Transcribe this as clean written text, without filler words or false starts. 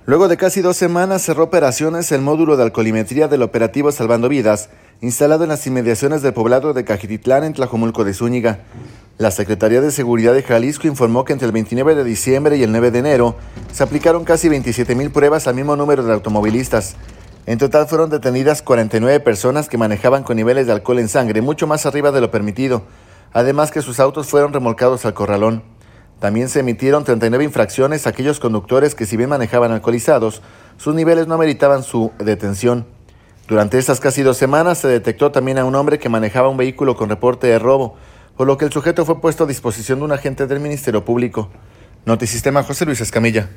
Luego de casi 2 semanas cerró operaciones el módulo de alcoholimetría del operativo Salvando Vidas, instalado en las inmediaciones del poblado de Cajititlán en Tlajomulco de Zúñiga. La Secretaría de Seguridad de Jalisco informó que entre el 29 de diciembre y el 9 de enero se aplicaron casi 27,000 pruebas al mismo número de automovilistas. En total fueron detenidas 49 personas que manejaban con niveles de alcohol en sangre mucho más arriba de lo permitido, además que sus autos fueron remolcados al corralón. También se emitieron 39 infracciones a aquellos conductores que, si bien manejaban alcoholizados, sus niveles no ameritaban su detención. Durante estas casi 2 semanas se detectó también a un hombre que manejaba un vehículo con reporte de robo, por lo que el sujeto fue puesto a disposición de un agente del Ministerio Público. Notisistema, José Luis Escamilla.